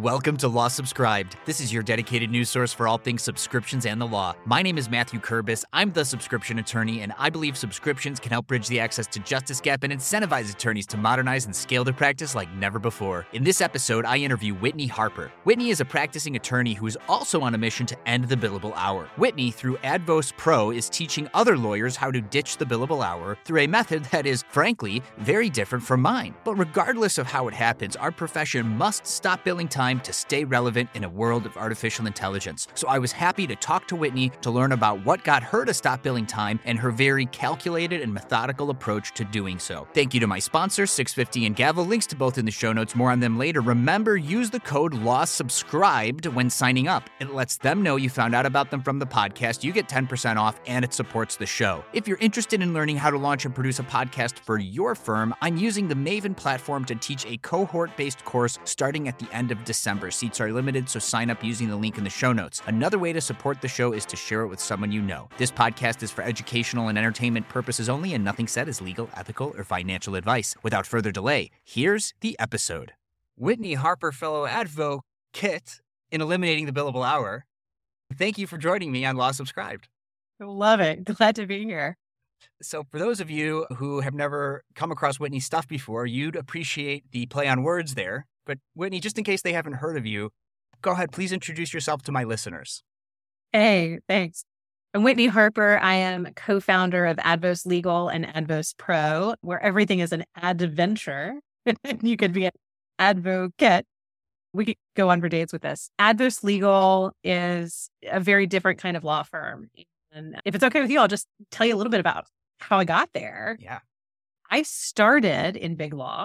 Welcome to Law Subscribed. This is your dedicated news source for all things subscriptions and the law. My name is Matthew Kurbis. I'm the subscription attorney, and I believe subscriptions can help bridge the access to justice gap and incentivize attorneys to modernize and scale their practice like never before. In this episode, I interview Whitney Harper. Whitney is a practicing attorney who is also on a mission to end the billable hour. Whitney, through Advos Pro, is teaching other lawyers how to ditch the billable hour through a method that is, frankly, very different from mine. But regardless of how it happens, our profession must stop billing time to stay relevant in a world of artificial intelligence. So I was happy to talk to Whitney to learn about what got her to stop billing time and her very calculated and methodical approach to doing so. Thank you to my sponsor, 650 and Gavel. Links to both in the show notes. More on them later. Remember, use the code LAWSUBSCRIBED when signing up. It lets them know you found out about them from the podcast. You get 10% off, and it supports the show. If you're interested in learning how to launch and produce a podcast for your firm, I'm using the Maven platform to teach a cohort-based course starting at the end of December. Seats are limited, so sign up using the link in the show notes. Another way to support the show is to share it with someone you know. This podcast is for educational and entertainment purposes only, and nothing said is legal, ethical, or financial advice. Without further delay, here's the episode. Whitney Harper, fellow advocate in eliminating the billable hour. Thank you for joining me on Law Subscribed. Love it. Glad to be here. So for those of you who have never come across Whitney's stuff before, you'd appreciate the play on words there. But Whitney, just in case they haven't heard of you, go ahead, please introduce yourself to my listeners. Hey, thanks. I'm Whitney Harper. I am co-founder of Advos Legal and Advos Pro, where everything is an adventure. You could be an advocate. We could go on for dates with this. Advos Legal is a very different kind of law firm. And if it's okay with you, I'll just tell you a little bit about how I got there. Yeah. I started in big law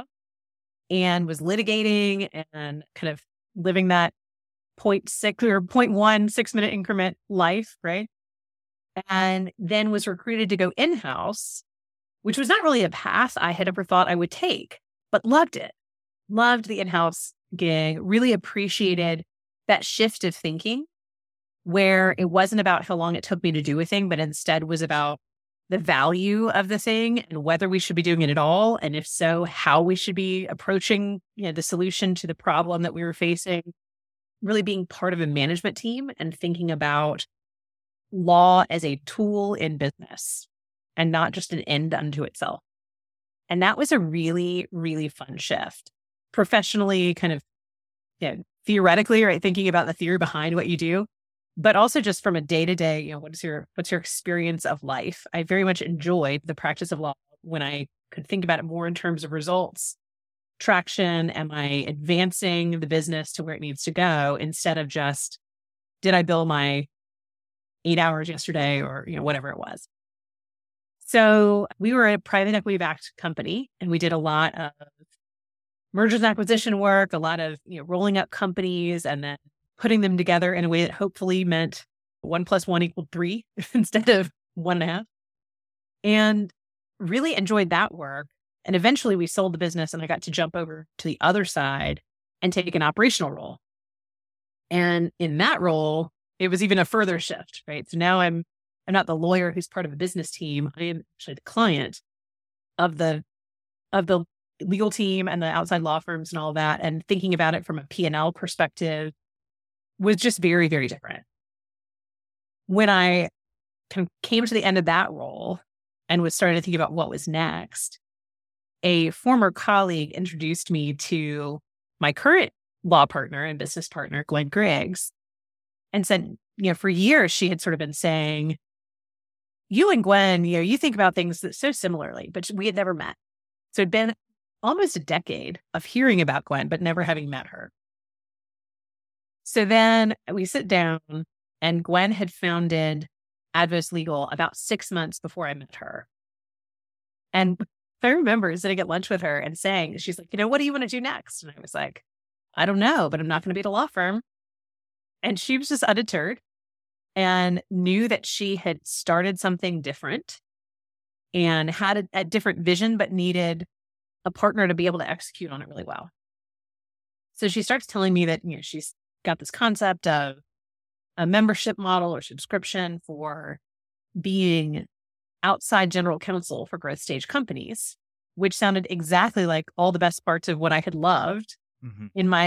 and was litigating and kind of living that 0.6 or 0.1 6-minute increment life, right? And then was recruited to go in-house, which was not really a path I had ever thought I would take, but loved it. Loved the in-house gig, really appreciated that shift of thinking where it wasn't about how long it took me to do a thing, but instead was about the value of the thing and whether we should be doing it at all. And if so, how we should be approaching, the solution to the problem that we were facing, really being part of a management team and thinking about law as a tool in business and not just an end unto itself. And that was a really, really fun shift. Professionally, kind of theoretically, right? Thinking about the theory behind what you do, but also just from a day-to-day, what's your experience of life? I very much enjoyed the practice of law when I could think about it more in terms of results, traction. Am I advancing the business to where it needs to go instead of just, did I bill my 8 hours yesterday or, whatever it was. So we were a private equity backed company and we did a lot of mergers and acquisition work, a lot of, rolling up companies and then putting them together in a way that hopefully meant 1 + 1 = 3 instead of 1.5. And really enjoyed that work. And eventually we sold the business and I got to jump over to the other side and take an operational role. And in that role, it was even a further shift, right? So now I'm not the lawyer who's part of a business team. I am actually the client of the legal team and the outside law firms and all that. And thinking about it from a P&L perspective was just very, very different. When I came to the end of that role and was starting to think about what was next, a former colleague introduced me to my current law partner and business partner, Gwen Griggs, and said, for years she had sort of been saying, you and Gwen, you think about things so similarly, but we had never met. So it'd been almost a decade of hearing about Gwen, but never having met her. So then we sit down and Gwen had founded Advos Legal about 6 months before I met her. And I remember sitting at lunch with her and saying, she's like, what do you want to do next? And I was like, I don't know, but I'm not going to be at a law firm. And she was just undeterred and knew that she had started something different and had a different vision, but needed a partner to be able to execute on it really well. So she starts telling me that, she's got this concept of a membership model or subscription for being outside general counsel for growth stage companies, which sounded exactly like all the best parts of what I had loved in the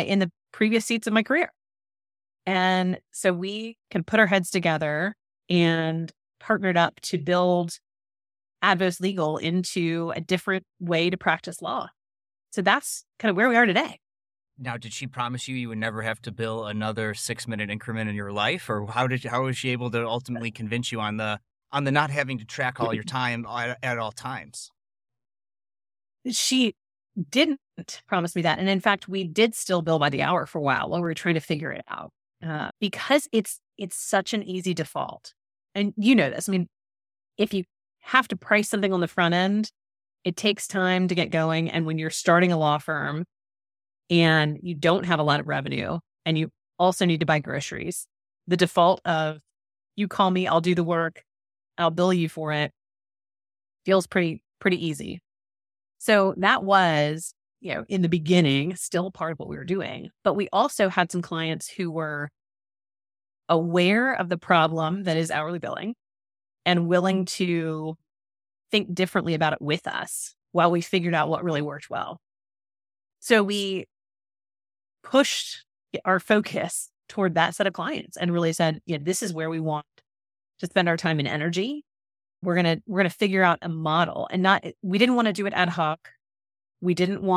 previous seats of my career. And so we can put our heads together and partnered up to build Advos Legal into a different way to practice law. So that's kind of where we are today. Now, did she promise you would never have to bill another 6-minute increment in your life, or how was she able to ultimately convince you on the not having to track all your time at all times? She didn't promise me that, and in fact, we did still bill by the hour for a while we were trying to figure it out because it's such an easy default, and you know this. I mean, if you have to price something on the front end, it takes time to get going, and when you're starting a law firm and you don't have a lot of revenue and you also need to buy groceries, the default of you call me, I'll do the work, I'll bill you for it feels pretty easy. So that was, in the beginning, still part of what we were doing. But we also had some clients who were aware of the problem that is hourly billing and willing to think differently about it with us while we figured out what really worked well. So we pushed our focus toward that set of clients and really said, this is where we want to spend our time and energy. We're gonna figure out a model, and we didn't want to do it ad hoc. We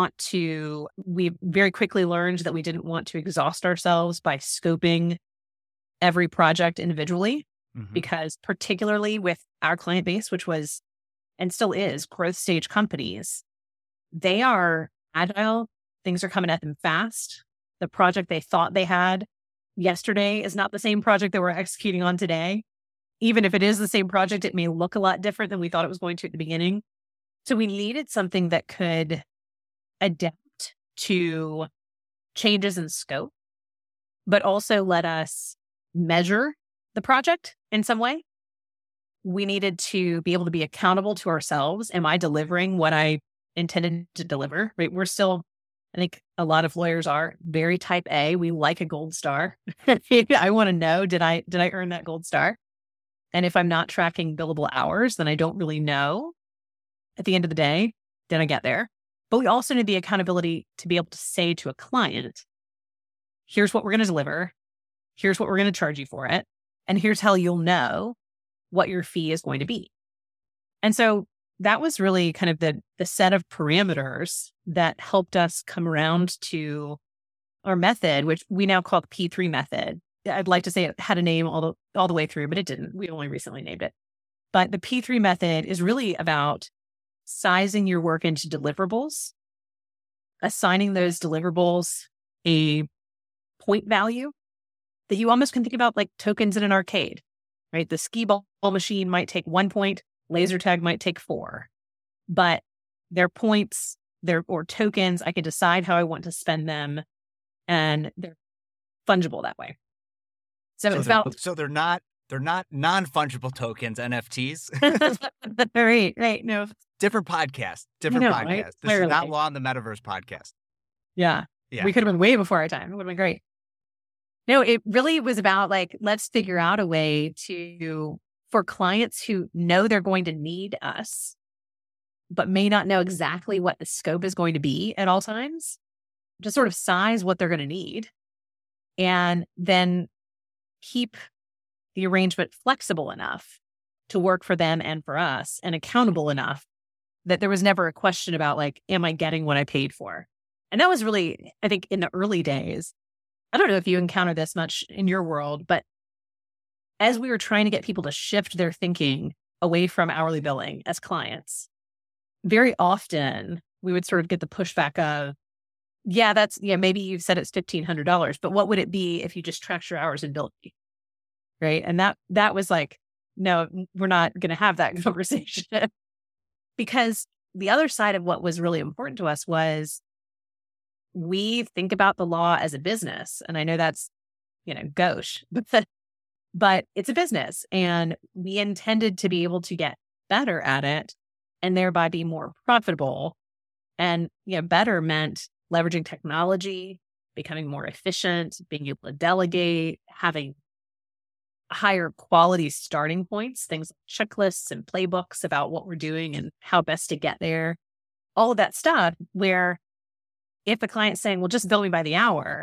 very quickly learned that we didn't want to exhaust ourselves by scoping every project individually, because particularly with our client base, which was and still is growth stage companies, they are agile. Things are coming at them fast. The project they thought they had yesterday is not the same project that we're executing on today. Even if it is the same project, it may look a lot different than we thought it was going to at the beginning. So we needed something that could adapt to changes in scope, but also let us measure the project in some way. We needed to be able to be accountable to ourselves. Am I delivering what I intended to deliver? Right? We're still, I think a lot of lawyers are very type A. We like a gold star. I want to know, did I earn that gold star? And if I'm not tracking billable hours, then I don't really know at the end of the day, did I get there? But we also need the accountability to be able to say to a client, here's what we're going to deliver. Here's what we're going to charge you for it. And here's how you'll know what your fee is going to be. And so that was really kind of the set of parameters that helped us come around to our method, which we now call the P3 method. I'd like to say it had a name all the way through, but it didn't. We only recently named it. But the P3 method is really about sizing your work into deliverables, assigning those deliverables a point value that you almost can think about like tokens in an arcade, right? The skee ball machine might take 1 point, laser tag might take 4, but they're points, or tokens. I can decide how I want to spend them, and they're fungible that way. So they're not non-fungible tokens, NFTs. Right. No. Different podcast. Right? This is not Law in the Metaverse podcast. Yeah. We could have been way before our time. It would have been great. No, it really was about let's figure out a way for clients who know they're going to need us, but may not know exactly what the scope is going to be at all times, to sort of size what they're going to need and then keep the arrangement flexible enough to work for them and for us, and accountable enough that there was never a question about am I getting what I paid for? And that was really, I think, in the early days. I don't know if you encounter this much in your world, but as we were trying to get people to shift their thinking away from hourly billing as clients, very often we would sort of get the pushback of, maybe you said it's $1,500, but what would it be if you just tracked your hours and billed me? Right. And that was no, we're not going to have that conversation. Because the other side of what was really important to us was we think about the law as a business. And I know that's, gauche, but it's a business, and we intended to be able to get better at it and thereby be more profitable. And, better meant leveraging technology, becoming more efficient, being able to delegate, having higher quality starting points, things like checklists and playbooks about what we're doing and how best to get there. All of that stuff where if the client's saying, well, just bill me by the hour,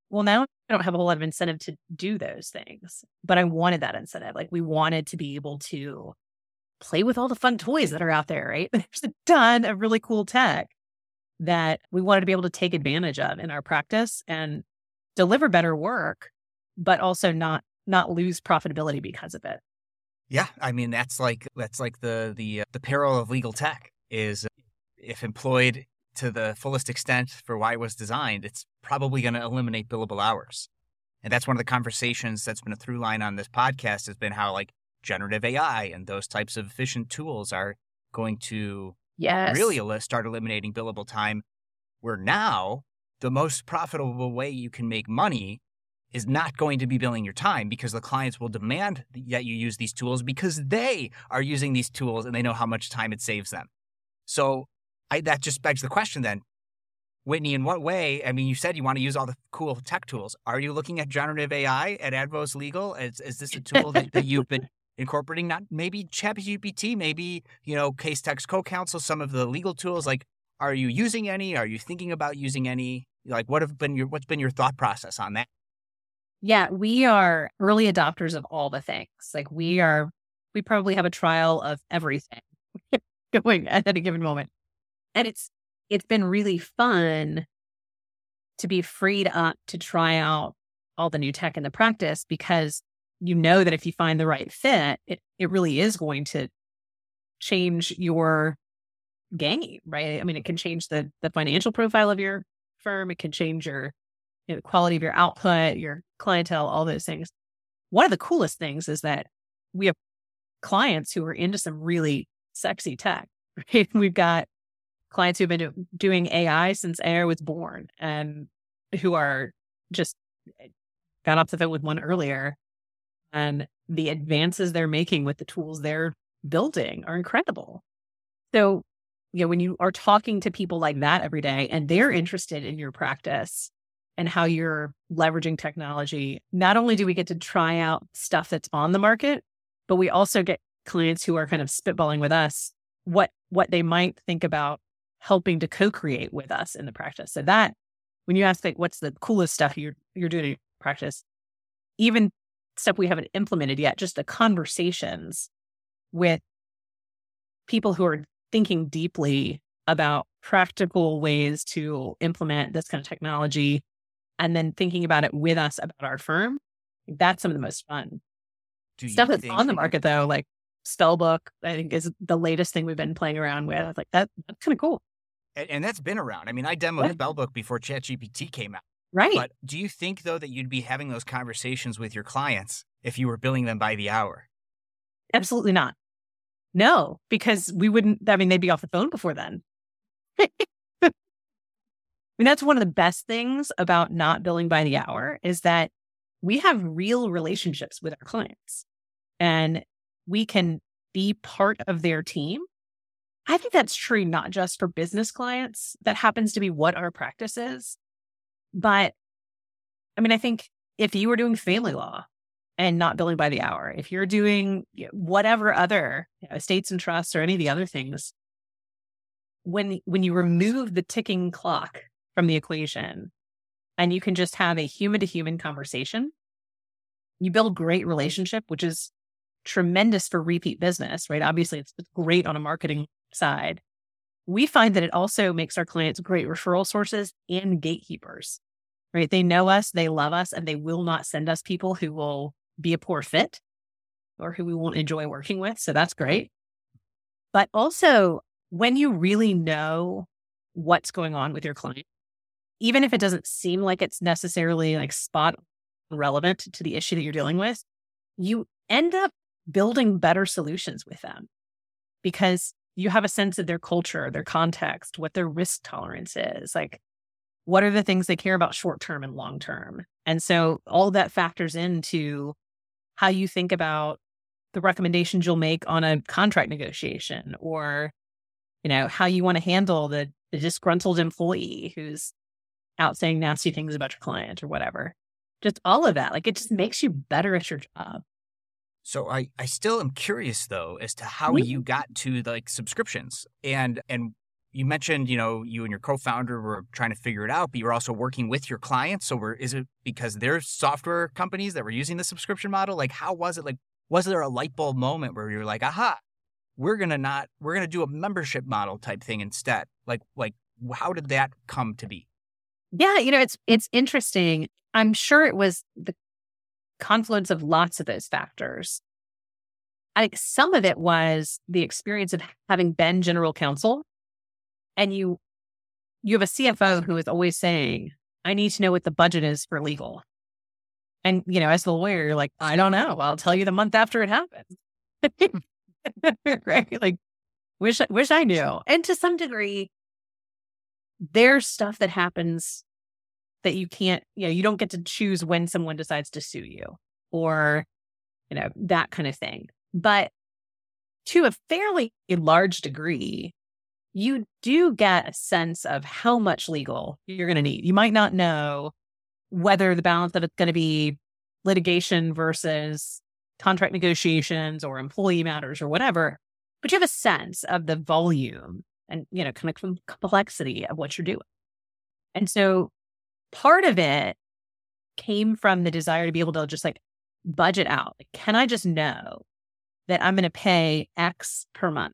Well, now I don't have a whole lot of incentive to do those things, but I wanted that incentive. Like we wanted to be able to play with all the fun toys that are out there, right? There's a ton of really cool tech that we wanted to be able to take advantage of in our practice and deliver better work, but also not lose profitability because of it. Yeah, I mean that's like the peril of legal tech is if employed to the fullest extent for why it was designed, it's probably going to eliminate billable hours. And that's one of the conversations that's been a through line on this podcast has been how like generative AI and those types of efficient tools are going to really start eliminating billable time, where now the most profitable way you can make money is not going to be billing your time because the clients will demand that you use these tools because they are using these tools and they know how much time it saves them. So that just begs the question then, Whitney, in what way? I mean, you said you want to use all the cool tech tools. Are you looking at generative AI at Advos Legal? Is this a tool that you've been incorporating? Not maybe ChatGPT, maybe, Casetext CoCounsel, some of the legal tools. Like, are you using any? Are you thinking about using any? Like, what's been your thought process on that? Yeah, we are early adopters of all the things. Like we probably have a trial of everything going at any given moment. And it's been really fun to be freed up to try out all the new tech in the practice because you know that if you find the right fit, it really is going to change your game, right? I mean, it can change the financial profile of your firm. It can change your the quality of your output, your clientele, all those things. One of the coolest things is that we have clients who are into some really sexy tech, right? We've got clients who've been doing AI since AI was born and who are just got off the phone with one earlier. And the advances they're making with the tools they're building are incredible. So, when you are talking to people like that every day and they're interested in your practice and how you're leveraging technology, not only do we get to try out stuff that's on the market, but we also get clients who are kind of spitballing with us what they might think about helping to co-create with us in the practice. So that when you ask like, what's the coolest stuff you're doing in practice, even stuff we haven't implemented yet, just the conversations with people who are thinking deeply about practical ways to implement this kind of technology and then thinking about it with us about our firm, that's some of the most fun. Stuff that's on the market though, like Spellbook, I think is the latest thing we've been playing around with. Like that's kind of cool. And that's been around. I mean, I demoed Spellbook before ChatGPT came out. Right. But do you think though that you'd be having those conversations with your clients if you were billing them by the hour? Absolutely not. No, because we wouldn't, they'd be off the phone before then. I mean, that's one of the best things about not billing by the hour is that we have real relationships with our clients and we can be part of their team. I think that's true not just for business clients. That happens to be what our practice is. But I mean, I think if you were doing family law and not billing by the hour, if you're doing whatever other estates and trusts or any of the other things, when you remove the ticking clock from the equation and you can just have a human to human conversation, you build great relationship, which is tremendous for repeat business, right? Obviously it's great on a marketing side. We find that it also makes our clients great referral sources and gatekeepers, right? They know us, they love us, and they will not send us people who will be a poor fit or who we won't enjoy working with. So that's great. But also when you really know what's going on with your client, even if it doesn't seem like it's necessarily like spot relevant to the issue that you're dealing with, you end up building better solutions with them because you have a sense of their culture, their context, what their risk tolerance is, like what are the things they care about short-term and long-term. And so all of that factors into how you think about the recommendations you'll make on a contract negotiation or, how you want to handle the disgruntled employee who's out saying nasty things about your client or whatever. Just all of that. Like it just makes you better at your job. So I still am curious though as to how you got to like subscriptions and you mentioned, you and your co-founder were trying to figure it out, but you're also working with your clients. So is it because they're software companies that were using the subscription model? Like, how was it? Like, was there a light bulb moment where you're like, aha, we're going to do a membership model type thing instead? Like, how did that come to be? Yeah, it's interesting. I'm sure it was the confluence of lots of those factors. I think some of it was the experience of having been general counsel, and you have a CFO who is always saying, I need to know what the budget is for legal. And, as the lawyer, you're like, I don't know. I'll tell you the month after it happens. Right? Like, wish I knew. And to some degree, there's stuff that happens that you can't, you don't get to choose when someone decides to sue you or, that kind of thing. But to a fairly large degree, you do get a sense of how much legal you're going to need. You might not know whether the balance that it's going to be litigation versus contract negotiations or employee matters or whatever, but you have a sense of the volume and, kind of complexity of what you're doing. And so part of it came from the desire to be able to just like budget out. Like, can I just know that I'm going to pay X per month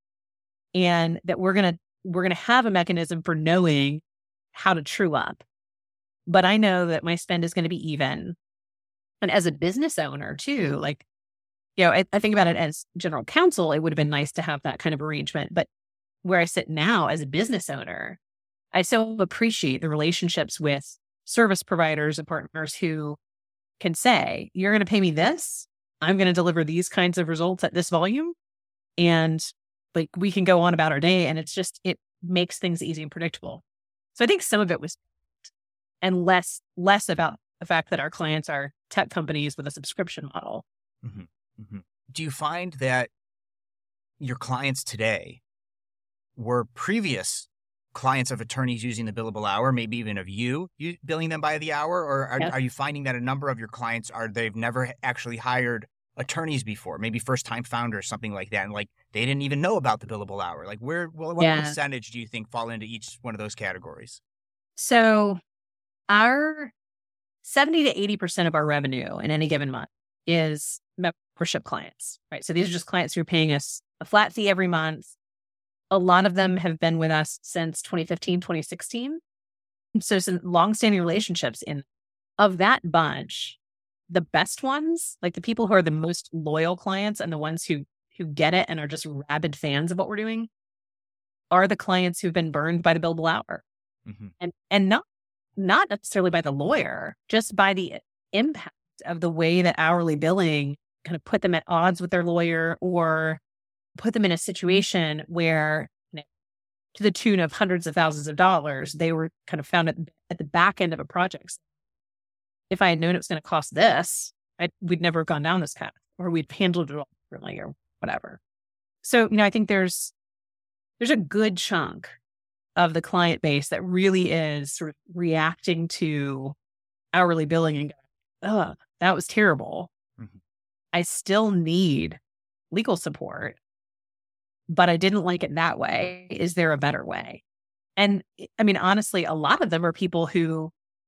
and that we're going to have a mechanism for knowing how to true up. But I know that my spend is going to be even. And as a business owner too, like, I think about it as general counsel, it would have been nice to have that kind of arrangement. But where I sit now as a business owner, I so appreciate the relationships with service providers and partners who can say, you're going to pay me this, I'm going to deliver these kinds of results at this volume. And like, we can go on about our day, and it makes things easy and predictable. So I think some of it was, and less about the fact that our clients are tech companies with a subscription model. Mm-hmm. Mm-hmm. Do you find that your clients today were previous clients of attorneys using the billable hour, maybe even of you billing them by the hour? Or are you finding that a number of your clients they've never actually hired attorneys before, maybe first-time founders, something like that, and like they didn't even know about the billable hour? Like, what percentage do you think fall into each one of those categories? So our 70 to 80% of our revenue in any given month is membership clients, right? So these are just clients who are paying us a flat fee every month. A lot of them have been with us since 2015, 2016. So some longstanding relationships. Of that bunch, the best ones, like the people who are the most loyal clients and the ones who get it and are just rabid fans of what we're doing, are the clients who've been burned by the billable hour. Mm-hmm. And not necessarily by the lawyer, just by the impact of the way that hourly billing kind of put them at odds with their lawyer or put them in a situation where, to the tune of hundreds of thousands of dollars, they were kind of found at the back end of a project. If I had known it was going to cost this, we'd never have gone down this path, or we'd handled it all differently or whatever. So, I think there's a good chunk of the client base that really is sort of reacting to hourly billing and going, oh, that was terrible. Mm-hmm. I still need legal support, but I didn't like it that way. Is there a better way? And I mean, honestly, a lot of them are people who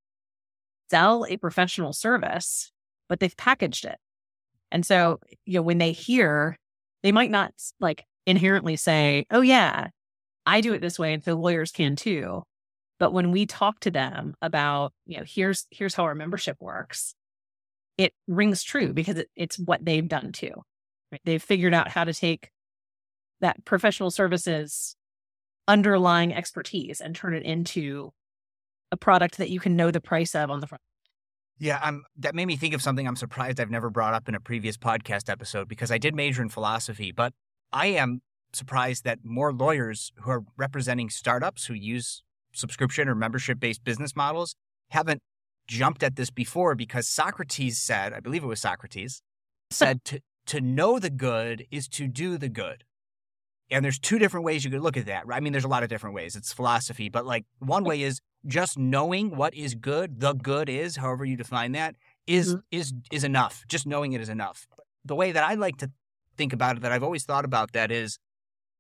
sell a professional service, but they've packaged it. And so, when they hear, they might not like inherently say, oh yeah, I do it this way and so lawyers can too. But when we talk to them about, here's how our membership works, it rings true because it's what they've done too. Right? They've figured out how to take that professional services underlying expertise and turn it into a product that you can know the price of on the front. Yeah, that made me think of something I'm surprised I've never brought up in a previous podcast episode, because I did major in philosophy, but I am surprised that more lawyers who are representing startups who use subscription or membership-based business models haven't jumped at this before, because Socrates said, I believe it was Socrates, said to know the good is to do the good. And there's two different ways you could look at that. I mean, there's a lot of different ways. It's philosophy, but like one way is just knowing what is good, the good is, however you define that, is enough. Just knowing it is enough. The way that I like to think about it, that I've always thought about that is,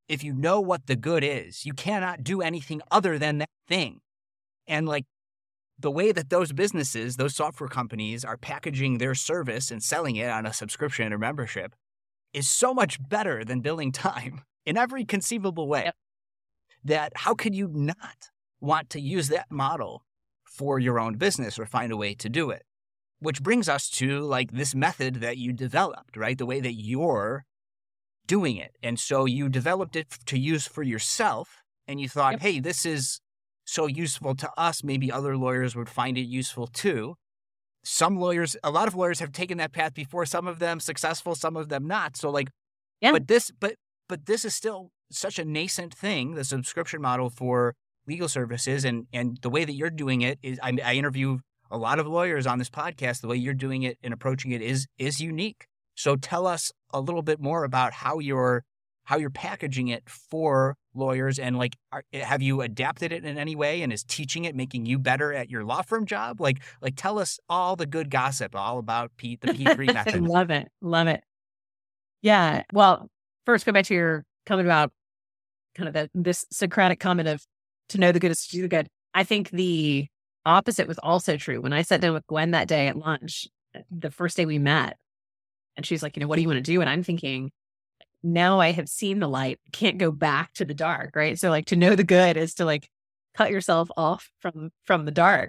if you know what the good is, you cannot do anything other than that thing. And like the way that those businesses, those software companies are packaging their service and selling it on a subscription or membership is so much better than billing time in every conceivable way. Yep. That how could you not want to use that model for your own business or find a way to do it? Which brings us to like this method that you developed, right? The way that you're doing it. And so you developed it to use for yourself and you thought, hey, this is so useful to us. Maybe other lawyers would find it useful too. Some lawyers, a lot of lawyers have taken that path before, some of them successful, some of them not. So like, but this is still such a nascent thing, the subscription model for legal services. And the way that you're doing it is, I interview a lot of lawyers on this podcast. The way you're doing it and approaching it is unique. So tell us a little bit more about how you're packaging it for lawyers, and like, have you adapted it in any way? And is teaching it making you better at your law firm job? Like tell us all the good gossip, all about the P3 method. Love it. Yeah. Well, first go back to your comment about kind of this Socratic comment of to know the good is to do the good. I think the opposite was also true. When I sat down with Gwen that day at lunch, the first day we met, and she's like, what do you want to do? And I'm thinking, now I have seen the light, can't go back to the dark, right? So like to know the good is to like cut yourself off from the dark.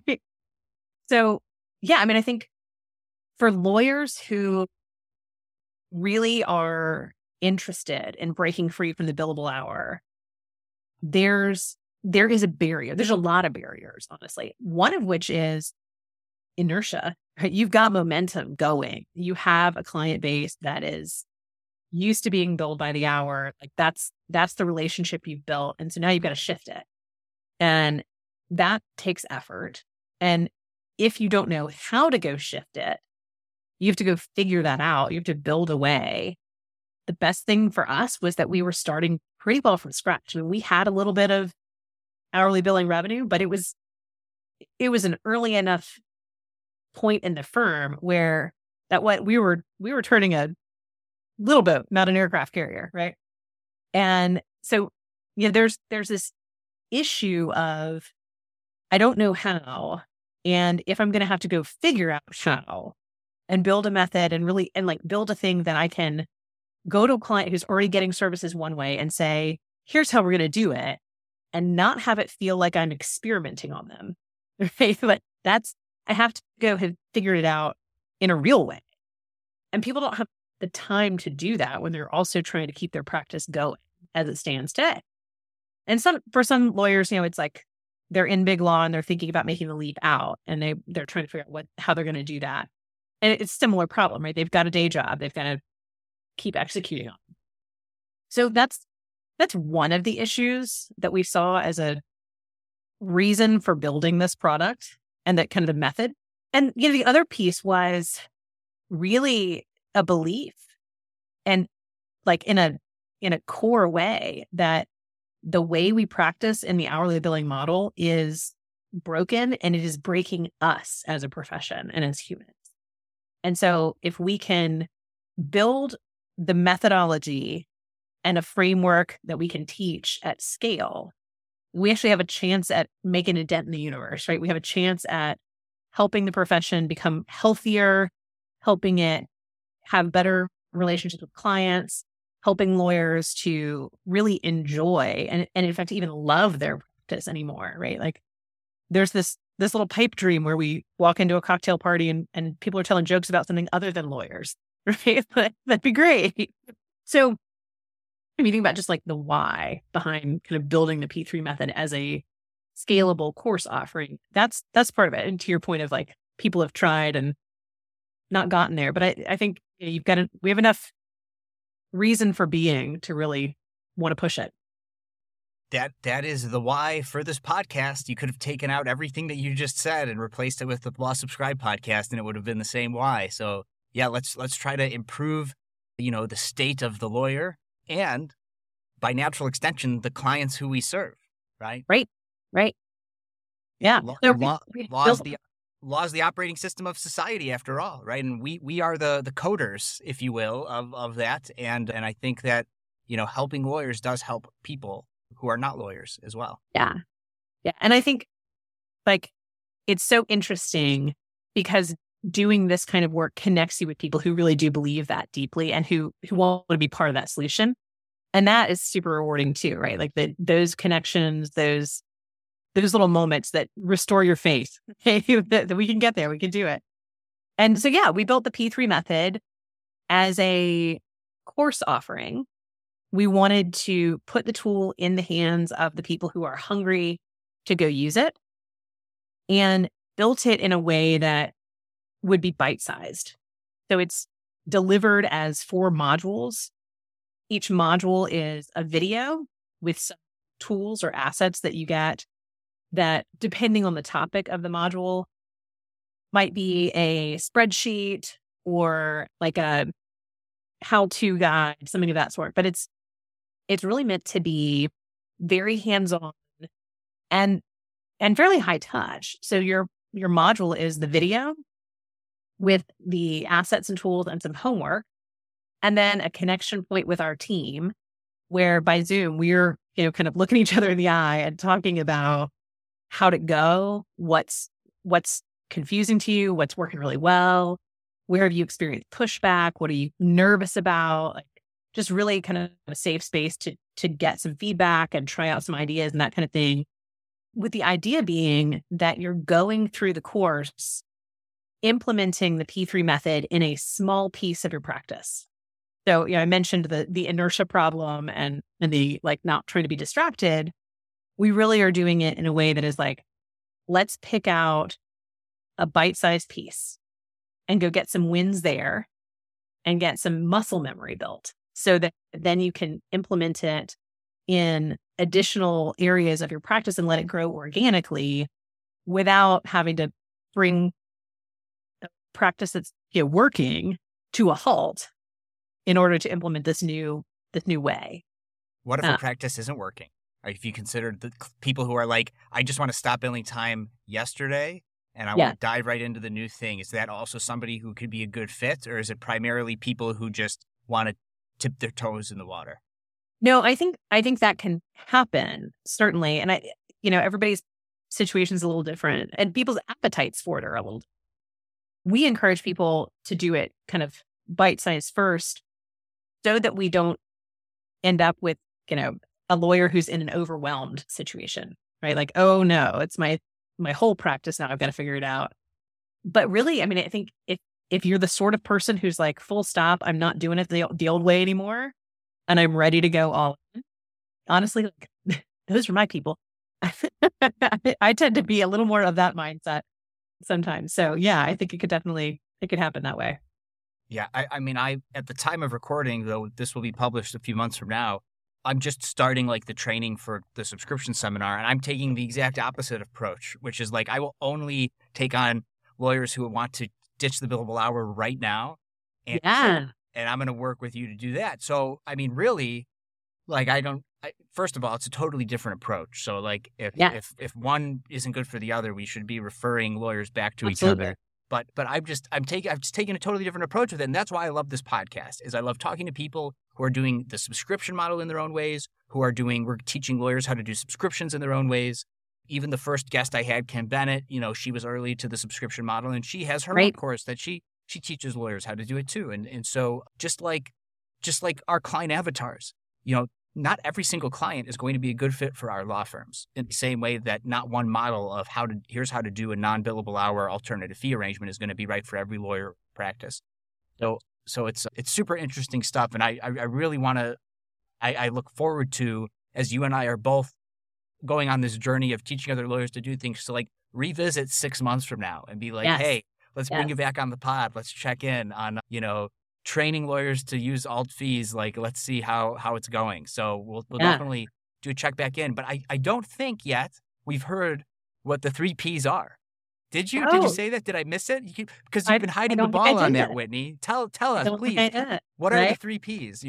So yeah, I mean, I think for lawyers who really are interested in breaking free from the billable hour, there is a barrier. There's a lot of barriers, honestly. One of which is inertia, right? You've got momentum going. You have a client base that is used to being billed by the hour. Like that's the relationship you've built. And so now you've got to shift it. And that takes effort. And if you don't know how to go shift it, you have to go figure that out. You have to build a way. The best thing for us was that we were starting pretty well from scratch. I mean, we had a little bit of hourly billing revenue, but it was an early enough point in the firm where that what we were turning a little boat, not an aircraft carrier, right? And so, there's this issue of I don't know how, and if I'm going to have to go figure out how and build a method and really like build a thing that I can go to a client who's already getting services one way and say, here's how we're going to do it, and not have it feel like I'm experimenting on them, right? But I have to go have figured it out in a real way. And people don't have the time to do that when they're also trying to keep their practice going as it stands today. And for some lawyers, it's like they're in big law and they're thinking about making the leap out, and they're trying to figure out how they're going to do that. And it's a similar problem, right? They've got a day job. They've got to keep executing on. So that's one of the issues that we saw as a reason for building this product, and that kind of the method. And the other piece was really a belief, and like in a core way, that the way we practice in the hourly billing model is broken, and it is breaking us as a profession and as humans. And so if we can build the methodology and a framework that we can teach at scale, we actually have a chance at making a dent in the universe, right? We have a chance at helping the profession become healthier, helping it have better relationships with clients, helping lawyers to really enjoy and in fact even love their practice anymore, right? Like there's this little pipe dream where we walk into a cocktail party and people are telling jokes about something other than lawyers, right? That'd be great. So if you think about just like the why behind kind of building the P3 method as a scalable course offering, that's part of it. And to your point of like people have tried and not gotten there, but I think we have enough reason for being to really want to push it. That is the why for this podcast. You could have taken out everything that you just said and replaced it with the Law Subscribe podcast, and it would have been the same why. So yeah, let's try to improve, the state of the lawyer, and by natural extension, the clients who we serve. Right. Right. Yeah. Law is the operating system of society, after all, right? And we are the coders, if you will, of that. And I think that, helping lawyers does help people who are not lawyers as well. Yeah. Yeah. And I think like it's so interesting because doing this kind of work connects you with people who really do believe that deeply and who want to be part of that solution. And that is super rewarding too, right? Like those connections, those little moments that restore your faith, that we can get there, we can do it. And so, yeah, we built the P3 method as a course offering. We wanted to put the tool in the hands of the people who are hungry to go use it, and built it in a way that would be bite-sized. So it's delivered as 4 modules. Each module is a video with some tools or assets that you get that, depending on the topic of the module, might be a spreadsheet or like a how-to guide, something of that sort. But it's really meant to be very hands-on and fairly high touch. So your module is the video with the assets and tools and some homework, and then a connection point with our team where by Zoom, we're, kind of looking each other in the eye and talking about how'd it go, what's confusing to you, what's working really well, where have you experienced pushback, what are you nervous about, like just really kind of a safe space to get some feedback and try out some ideas and that kind of thing. With the idea being that you're going through the course, implementing the P3 method in a small piece of your practice. So, I mentioned the inertia problem and the not trying to be distracted. We really are doing it in a way that is like, let's pick out a bite-sized piece and go get some wins there and get some muscle memory built so that then you can implement it in additional areas of your practice and let it grow organically without having to bring a practice that's working to a halt in order to implement this new way. What if a practice isn't working? If you consider the people who are like, I just want to stop billing time yesterday and I want to dive right into the new thing, is that also somebody who could be a good fit, or is it primarily people who just want to tip their toes in the water? No, I think that can happen, certainly. And everybody's situation is a little different and people's appetites for it are a little different. We encourage people to do it kind of bite-sized first so that we don't end up with, a lawyer who's in an overwhelmed situation, right? Like, oh no, it's my whole practice now. I've got to figure it out. But really, I think if you're the sort of person who's like, full stop, I'm not doing it the old way anymore, and I'm ready to go all in, honestly, those are my people. I tend to be a little more of that mindset sometimes. So yeah, I think it could happen that way. Yeah. I at the time of recording, though, this will be published a few months from now, I'm just starting the training for the subscription seminar, and I'm taking the exact opposite approach, which is I will only take on lawyers who want to ditch the billable hour right now. And, and I'm going to work with you to do that. So, really, first of all, it's a totally different approach. So if one isn't good for the other, we should be referring lawyers back to each other. But I've just taken a totally different approach with it. And that's why I love this podcast, is I love talking to people who are doing the subscription model in their own ways, we're teaching lawyers how to do subscriptions in their own ways. Even the first guest I had, Kim Bennett, she was early to the subscription model, and she has her own course that she teaches lawyers how to do it too. And so just like our client avatars, not every single client is going to be a good fit for our law firms, in the same way that not one model of here's how to do a non-billable hour alternative fee arrangement is going to be right for every lawyer practice. So it's super interesting stuff. And I really want to, I look forward to, as you and I are both going on this journey of teaching other lawyers to do things, to revisit 6 months from now and be like, hey, let's bring you back on the pod. Let's check in on, training lawyers to use alt fees. Let's see how it's going. So we'll definitely do a check back in. But I don't think yet we've heard what the 3 Ps are. Did you? Did you say that? Did I miss it? Because you've been hiding the ball on that, Whitney. Tell us, please. What are the 3 Ps?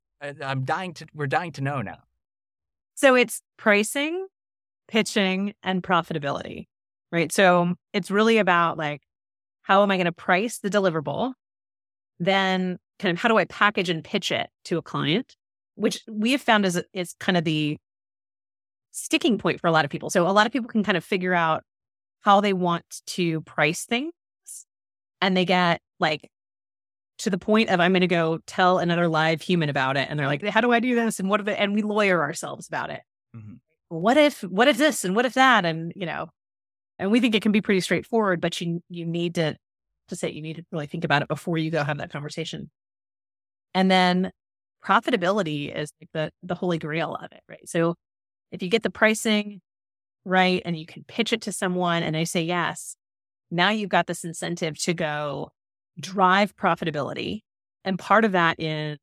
We're dying to know now. So it's pricing, pitching, and profitability, right? So it's really about how am I going to price the deliverable? Then kind of how do I package and pitch it to a client? which we have found is kind of the sticking point for a lot of people. So a lot of people can kind of figure out how they want to price things, and they get like to the point of, I'm going to go tell another live human about it. And they're like, how do I do this? And and we lawyer ourselves about it. Mm-hmm. What if this and what if that? And, and we think it can be pretty straightforward, but you need to really think about it before you go have that conversation. And then profitability is like the holy grail of it, right? So if you get the pricing right and you can pitch it to someone and they say yes, now you've got this incentive to go drive profitability. And part of that is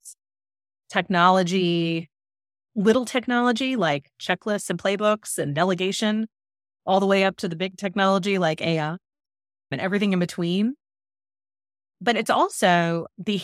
technology, little technology like checklists and playbooks and delegation, all the way up to the big technology like AI and everything in between. But it's also the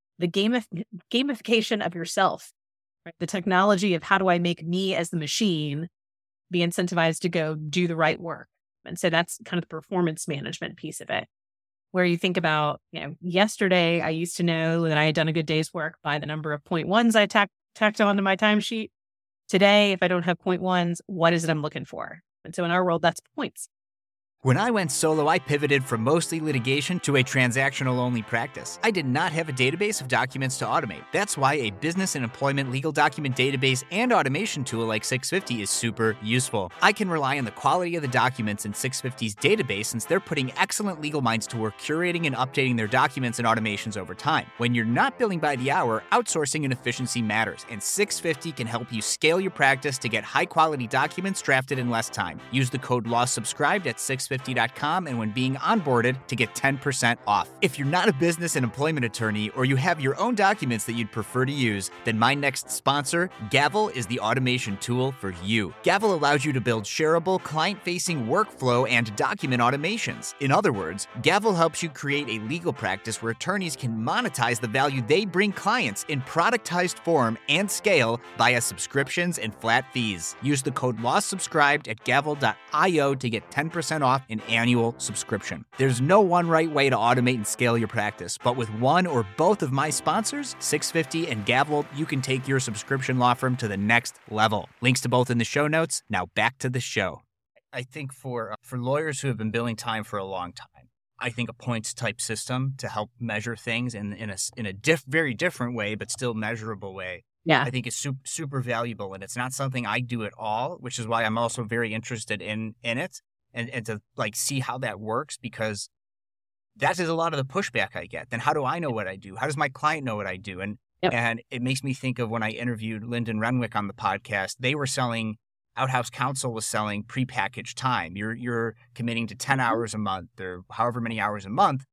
gamification of yourself, right? The technology of how do I make me as the machine be incentivized to go do the right work. And so that's kind of the performance management piece of it, where you think about, yesterday I used to know that I had done a good day's work by the number of point ones I tacked onto my timesheet. Today, if I don't have point ones, what is it I'm looking for? And so in our world, that's points. When I went solo, I pivoted from mostly litigation to a transactional-only practice. I did not have a database of documents to automate. That's why a business and employment legal document database and automation tool like 650 is super useful. I can rely on the quality of the documents in 650's database since they're putting excellent legal minds to work curating and updating their documents and automations over time. When you're not billing by the hour, outsourcing and efficiency matters, and 650 can help you scale your practice to get high-quality documents drafted in less time. Use the code LAWSUBSCRIBED at 650.com and when being onboarded to get 10% off. If you're not a business and employment attorney or you have your own documents that you'd prefer to use, then my next sponsor, Gavel, is the automation tool for you. Gavel allows you to build shareable, client-facing workflow and document automations. In other words, Gavel helps you create a legal practice where attorneys can monetize the value they bring clients in productized form and scale via subscriptions and flat fees. Use the code LAWSUBSCRIBED at gavel.io to get 10% off an annual subscription. There's no one right way to automate and scale your practice, but with one or both of my sponsors, 650 and Gavel, you can take your subscription law firm to the next level. Links to both in the show notes. Now back to the show. I think for lawyers who have been billing time for a long time, I think a points type system to help measure things in a very different way, but still measurable way, I think is super valuable. And it's not something I do at all, which is why I'm also very interested in it. And to like see how that works, because that is a lot of the pushback I get. Then how do I know what I do? How does my client know what I do? And it makes me think of when I interviewed Lyndon Renwick on the podcast. They were selling, Outhouse Counsel was selling prepackaged time. You're committing to 10 hours a month or however many hours a month.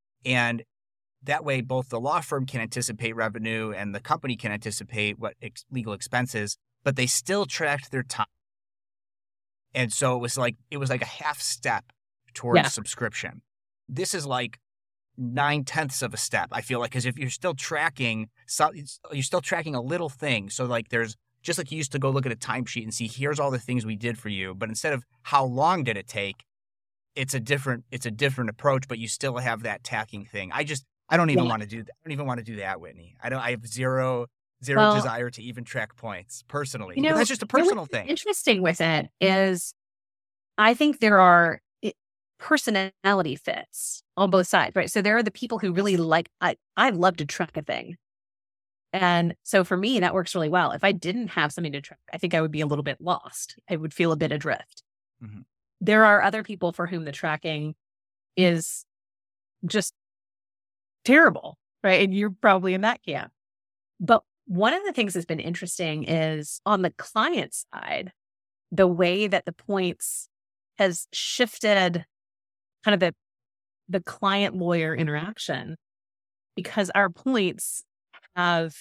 And that way, both the law firm can anticipate revenue and the company can anticipate what legal expenses, but they still tracked their time. And so it was like a half step towards subscription. This is like 9/10 of a step, I feel like, because if you're still tracking, you're still tracking a little thing. So like there's just like you used to go look at a timesheet and see, here's all the things we did for you. But instead of how long did it take, it's a different approach, but you still have that tacking thing. I don't even want to do that. I don't even want to do that, Whitney. I have zero desire to even track points personally. That's just a personal thing. Interesting with it is I think there are personality fits on both sides, right? So there are the people who really like, I love to track a thing. And so for me, that works really well. If I didn't have something to track, I think I would be a little bit lost. I would feel a bit adrift. Mm-hmm. There are other people for whom the tracking is just terrible, right? And you're probably in that camp. But one of the things that's been interesting is on the client side, the way that the points has shifted kind of the client lawyer interaction, because our points have,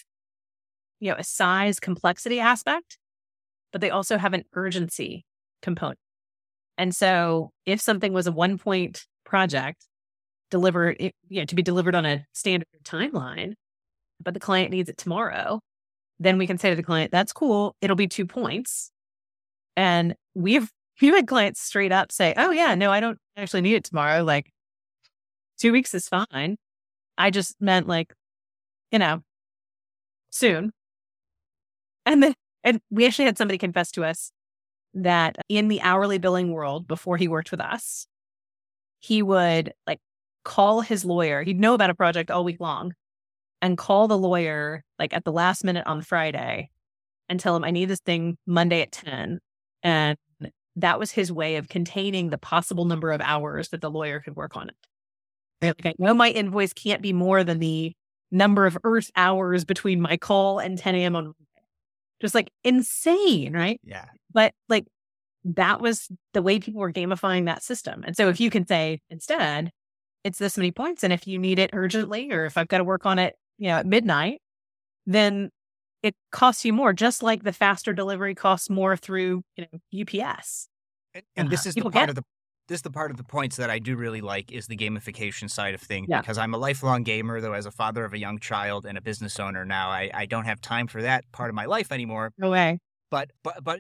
a size complexity aspect, but they also have an urgency component. And so if something was a 1-point project to be delivered on a standard timeline, but the client needs it tomorrow, then we can say to the client, that's cool. It'll be 2 points. And we've had clients straight up say, oh yeah, no, I don't actually need it tomorrow. Like 2 weeks is fine. I just meant soon. And we actually had somebody confess to us that in the hourly billing world, before he worked with us, he would like call his lawyer. He'd know about a project all week long and call the lawyer like at the last minute on Friday and tell him, I need this thing Monday at 10. And that was his way of containing the possible number of hours that the lawyer could work on it. Like, I know my invoice can't be more than the number of Earth hours between my call and 10 a.m. on Monday. Just like insane, right? Yeah. But like that was the way people were gamifying that system. And so if you can say instead, it's this many points, and if you need it urgently, or if I've got to work on it, at midnight, then it costs you more, just like the faster delivery costs more through, UPS. And this is the part of the points that I do really like is the gamification side of things, because I'm a lifelong gamer, though as a father of a young child and a business owner now, I don't have time for that part of my life anymore. No way. But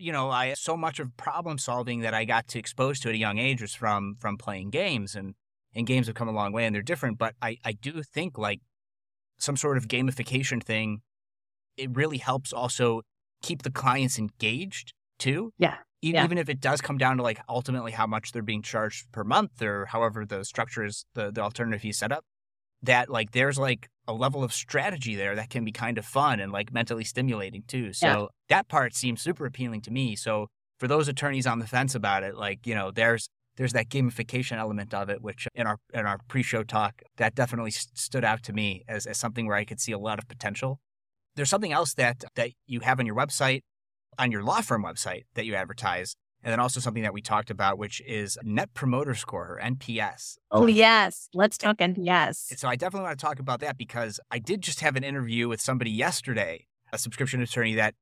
I so much of problem solving that I got to expose to at a young age was from playing games, and games have come a long way and they're different. But I do think like some sort of gamification thing, it really helps also keep the clients engaged too. Yeah. Even if it does come down to like ultimately how much they're being charged per month or however the structure is, the alternative fee set up, that like there's like a level of strategy there that can be kind of fun and like mentally stimulating too. So that part seems super appealing to me. So for those attorneys on the fence about it, like, there's that gamification element of it, which in our pre-show talk, that definitely stood out to me as something where I could see a lot of potential. There's something else that you have on your website, on your law firm website that you advertise, and then also something that we talked about, which is Net Promoter Score, or NPS. Oh, yes. Let's talk NPS. So I definitely want to talk about that because I did just have an interview with somebody yesterday, a subscription attorney, that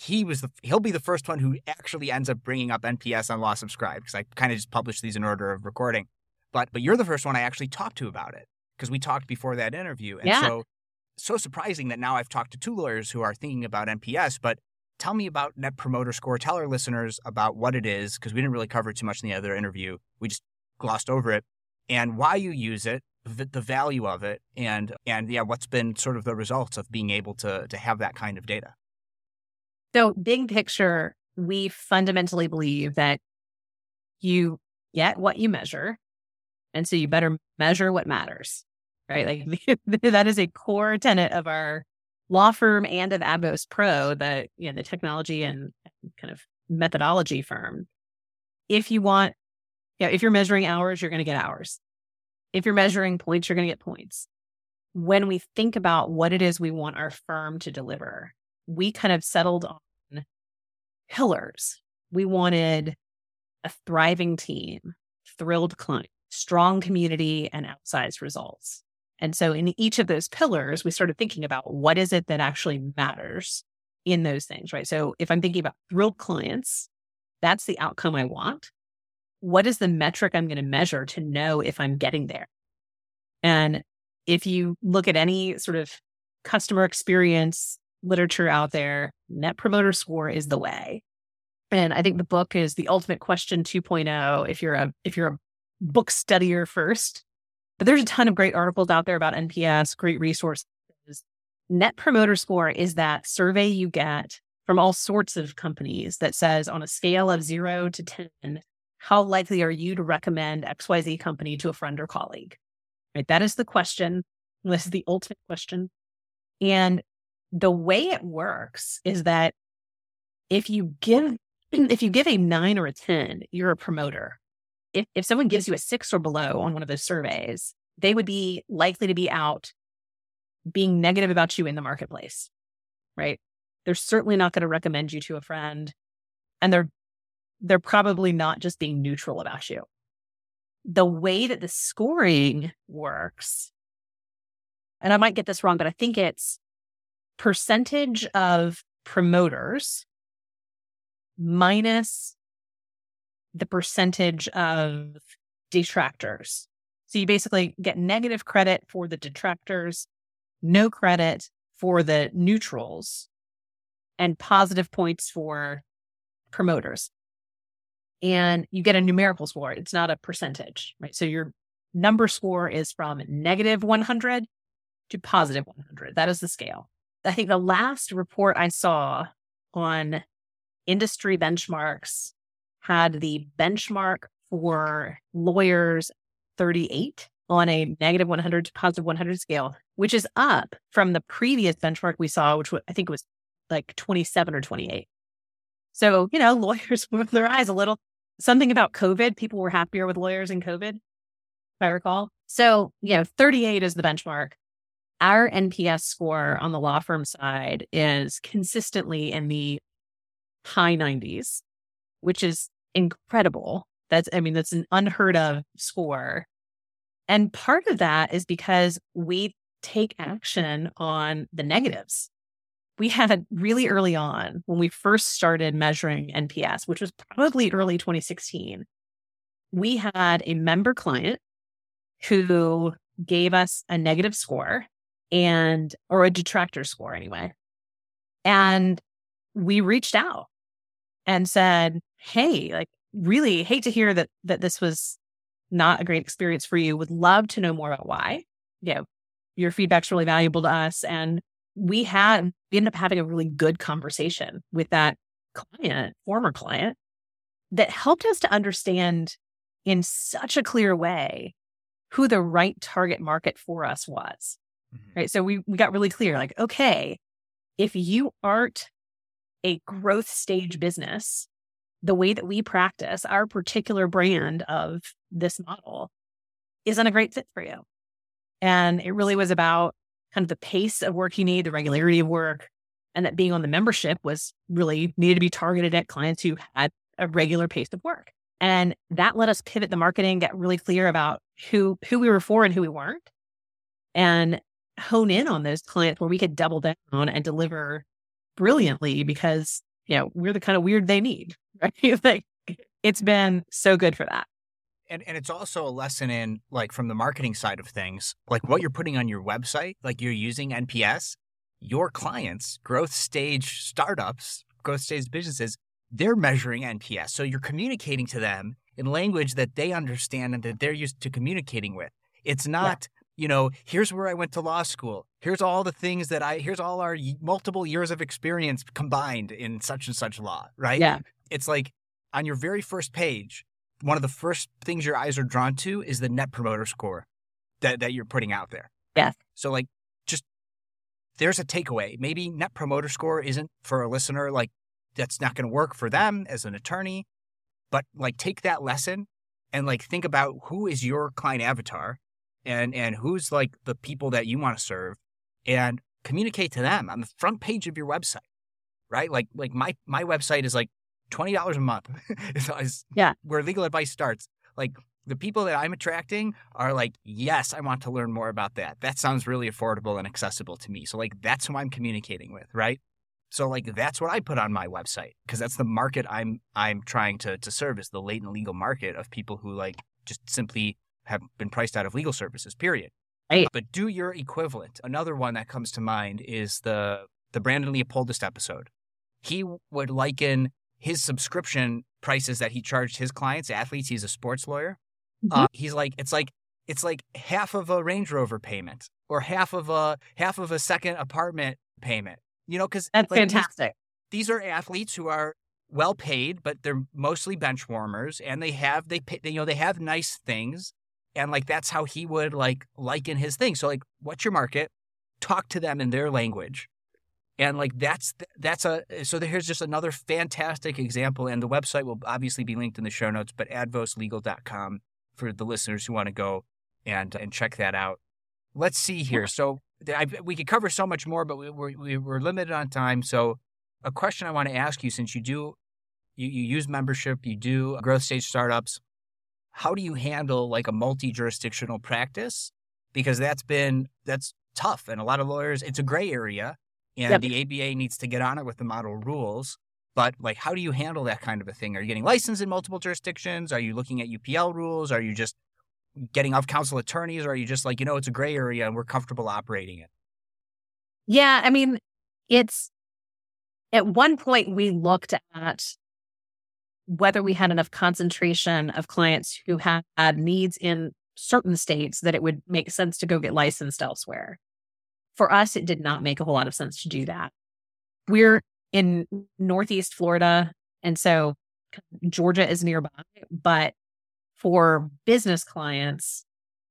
he'll be the first one who actually ends up bringing up NPS on Law Subscribe, because I kind of just published these in order of recording. But you're the first one I actually talked to about it, because we talked before that interview. And so surprising that now I've talked to two lawyers who are thinking about NPS. But tell me about Net Promoter Score. Tell our listeners about what it is, because we didn't really cover it too much in the other interview. We just glossed over it, and why you use it, the value of it, and what's been sort of the results of being able to have that kind of data. So big picture, we fundamentally believe that you get what you measure. And so you better measure what matters, right? Like that is a core tenet of our law firm and of Abos Pro, the technology and kind of methodology firm. If you want, if you're measuring hours, you're going to get hours. If you're measuring points, you're going to get points. When we think about what it is we want our firm to deliver, we kind of settled on pillars. We wanted a thriving team, thrilled clients, strong community, and outsized results. And so in each of those pillars, we started thinking about what is it that actually matters in those things, right? So if I'm thinking about thrilled clients, that's the outcome I want. What is the metric I'm going to measure to know if I'm getting there? And if you look at any sort of customer experience literature out there, Net Promoter Score is the way. And I think the book is The Ultimate Question 2.0 if you're a book studier first. But there's a ton of great articles out there about NPS, great resources. Net Promoter Score is that survey you get from all sorts of companies that says on a scale of 0 to 10, how likely are you to recommend XYZ company to a friend or colleague? Right? That is the question. This is the ultimate question. And the way it works is that if you give a 9 or a 10, you're a promoter. If someone gives you a 6 or below on one of those surveys, they would be likely to be out being negative about you in the marketplace, right? They're certainly not going to recommend you to a friend, and they're probably not just being neutral about you. The way that the scoring works, and I might get this wrong, but I think it's percentage of promoters minus the percentage of detractors. So you basically get negative credit for the detractors, no credit for the neutrals, and positive points for promoters. And you get a numerical score. It's not a percentage, right? So your number score is from negative 100 to positive 100. That is the scale. I think the last report I saw on industry benchmarks had the benchmark for lawyers 38 on a -100 to +100 scale, which is up from the previous benchmark we saw, which I think was like 27 or 28. So, lawyers moved their eyes a little. Something about COVID, people were happier with lawyers in COVID, if I recall. So, 38 is the benchmark. Our NPS score on the law firm side is consistently in the high 90s, which is incredible. That's an unheard of score. And part of that is because we take action on the negatives. We had really early on, when we first started measuring NPS, which was probably early 2016, we had a member client who gave us a negative score or a detractor score anyway. And we reached out and said, hey, really hate to hear that this was not a great experience for you. Would love to know more about why. Your feedback's really valuable to us. And we ended up having a really good conversation with that former client, that helped us to understand in such a clear way who the right target market for us was. Mm-hmm. Right. So we got really clear, okay, if you aren't a growth stage business, the way that we practice our particular brand of this model isn't a great fit for you. And it really was about kind of the pace of work you need, the regularity of work, and that being on the membership was really needed to be targeted at clients who had a regular pace of work. And that let us pivot the marketing, get really clear about who we were for and who we weren't, and hone in on those clients where we could double down and deliver brilliantly because, we're the kind of weird they need, right? It's been so good for that. And it's also a lesson in, from the marketing side of things, what you're putting on your website, you're using NPS, your clients, growth stage startups, growth stage businesses, they're measuring NPS. So you're communicating to them in language that they understand and that they're used to communicating with. It's not, here's where I went to law school. Here's all the things here's all our multiple years of experience combined in such and such law, right? Yeah. It's on your very first page, one of the first things your eyes are drawn to is the Net Promoter Score that you're putting out there. Yeah. So just there's a takeaway. Maybe Net Promoter Score isn't for a listener, that's not going to work for them as an attorney, but take that lesson and think about who is your client avatar and who's the people that you want to serve, and communicate to them on the front page of your website, right? My website is $20 a month is where legal advice starts. The people that I'm attracting are yes, I want to learn more about that. That sounds really affordable and accessible to me. So that's who I'm communicating with, right? So that's what I put on my website, because that's the market I'm trying to serve, is the latent legal market of people who just simply have been priced out of legal services, period. Right. But do your equivalent. Another one that comes to mind is the Brandon Leopoldis episode. He would liken his subscription prices that he charged his clients, athletes. He's a sports lawyer. Mm-hmm. He's it's like half of a Range Rover payment or half of a second apartment payment. Because that's fantastic. These are athletes who are well paid, but they're mostly bench warmers, and they have nice things, and that's how he would liken his thing. So what's your market? Talk to them in their language. And so here's just another fantastic example. And the website will obviously be linked in the show notes, but advoslegal.com for the listeners who want to go and check that out. Let's see here. So we could cover so much more, but we're limited on time. So a question I want to ask you, since you use membership, you do growth stage startups, how do you handle a multi-jurisdictional practice? Because that's tough. And a lot of lawyers, it's a gray area. And the ABA needs to get on it with the model rules. But how do you handle that kind of a thing? Are you getting licensed in multiple jurisdictions? Are you looking at UPL rules? Are you just getting off counsel attorneys? Or are you just it's a gray area and we're comfortable operating it? Yeah. It's at one point we looked at whether we had enough concentration of clients who had needs in certain states that it would make sense to go get licensed elsewhere. For us, it did not make a whole lot of sense to do that. We're in Northeast Florida. And so Georgia is nearby. But for business clients,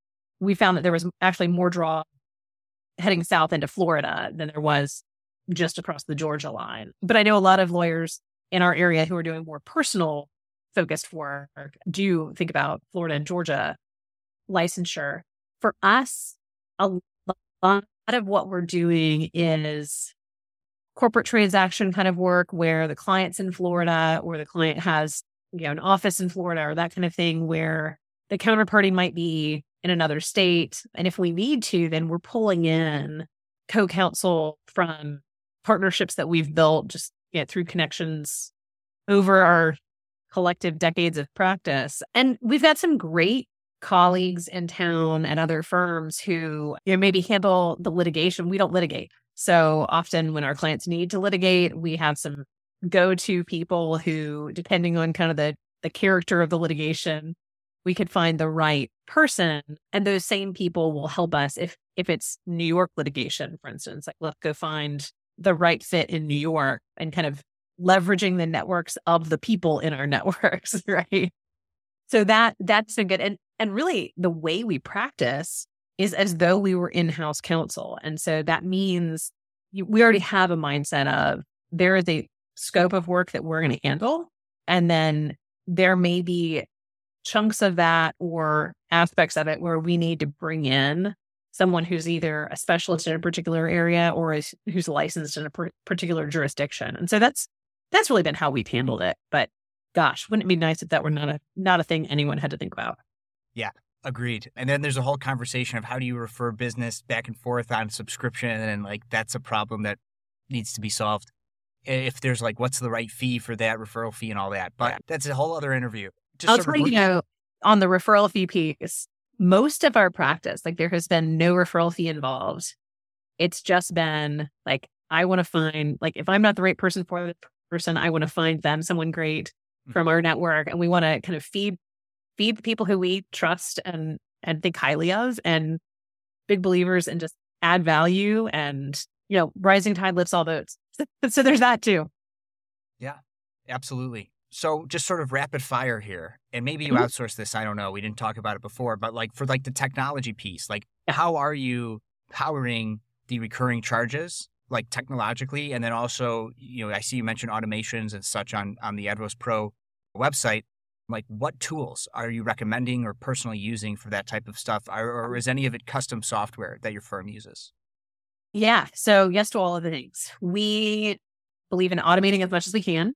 we found that there was actually more draw heading south into Florida than there was just across the Georgia line. But I know a lot of lawyers in our area who are doing more personal focused work do think about Florida and Georgia licensure. For us, a lot of what we're doing is corporate transaction kind of work where the client's in Florida or the client has, an office in Florida or that kind of thing where the counterparty might be in another state. And if we need to, then we're pulling in co-counsel from partnerships that we've built just through connections over our collective decades of practice. And we've got some great colleagues in town and other firms who maybe handle the litigation. We don't litigate. So often when our clients need to litigate, we have some go-to people who, depending on kind of the character of the litigation, we could find the right person. And those same people will help us if it's New York litigation, for instance, like let's go find the right fit in New York and kind of leveraging the networks of the people in our networks, right? So that's been good. And really the way we practice is as though we were in-house counsel. And so that means we already have a mindset of there is a scope of work that we're going to handle. And then there may be chunks of that or aspects of it where we need to bring in someone who's either a specialist in a particular area or who's licensed in a particular jurisdiction. And so that's really been how we've handled it. But gosh, wouldn't it be nice if that were not a thing anyone had to think about? Yeah, agreed. And then there's a whole conversation of how do you refer business back and forth on subscription, and that's a problem that needs to be solved. If there's what's the right fee for that referral fee and all that, but that's a whole other interview. I'll tell you, on the referral fee piece, most of our practice, there has been no referral fee involved. It's just been I want to find, if I'm not the right person for the person, I want to find them someone great from our network. And we want to kind of feed the people who we trust and think highly of and big believers and just add value and, rising tide lifts all boats. So there's that too. Yeah, absolutely. So just sort of rapid fire here, and maybe you outsource this. I don't know. We didn't talk about it before, but for the technology piece, how are you powering the recurring charges, technologically? And then also, I see you mentioned automations and such on the Advos Pro website. What tools are you recommending or personally using for that type of stuff? Or is any of it custom software that your firm uses? Yeah. So yes to all of the things. We believe in automating as much as we can.